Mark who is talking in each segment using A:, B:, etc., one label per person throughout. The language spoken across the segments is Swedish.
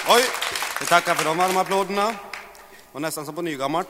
A: Oj, vi tackar för de varma applåderna. Och nästan som på nygammalt.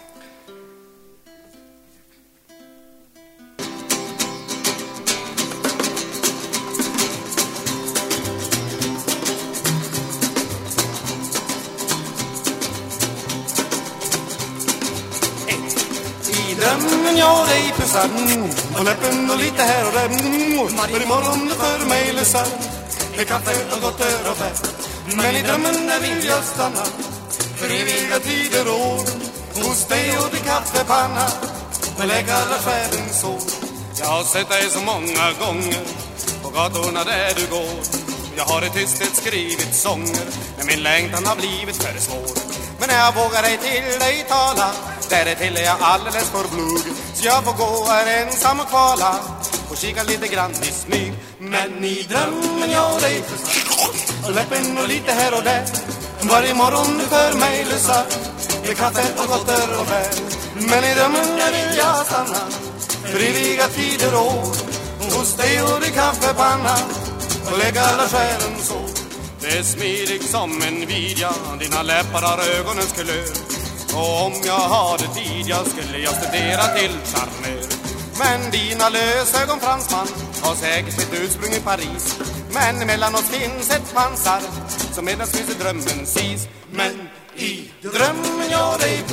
A: I drömmen jag dig pussar på läppen och lite här och där. För imorgon för mig lösar med kaffe och gott och bär. Men i drömmen där vill jag stanna för eviga tider och år. Hos dig och din kaffepanna och lägga alla själens sår. Jag har sett dig så många gånger på gatorna där du går. Jag har i tysthet skrivit sånger men min längtan har blivit för svår. Men när jag vågar dig till dig tala, där till är jag alldeles för blug. Så jag får gå här ensam och kvala och kika lite grann i smyg. Men i drömmen jag dig och läppen och lite här och där. Varje morgon du för mig lösar med kaffe och gotter och bär. Men i drömmen där vill jag stanna för eviga tider och år. Hos dig och din kaffepanna och lägga alla själens sår. Det är smidigt som en vidja, dina läppar har ögonens kulör. Och om jag hade tid jag skulle jag studera till charmör. Men dina lösögon fransman har säkert sitt ursprung i Paris. Men mellan oss finns ett pansar som medan finns i drömmens is. Men i drömmen jag dig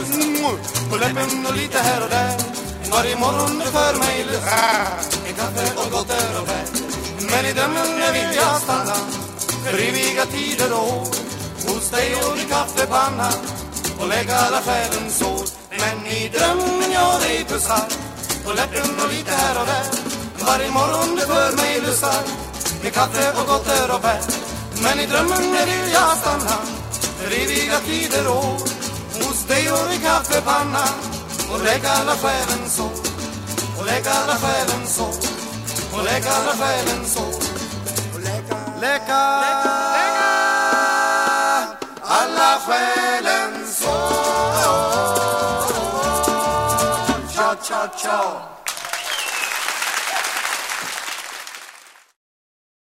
A: på läppen och lite här och där. Varje morgon du för mig lösar en kaffe och gott och bär. Men i drömmen vill jag stanna för eviga tider och år. Hos dig och din kaffepanna och lägga alla själens sår. Men i drömmen jag dig pussar på läppen och lite här och där. Varje morgon du för mig lösar med kaffe och gott och bär. Men i drömmen vill jag stanna för eviga tider och år. Hos dig och din kaffepanna och lägga alla själens sår. Och lägga alla själens sår. Och lägga alla själens sår. Lägga alla själens sår. Cha cha cha.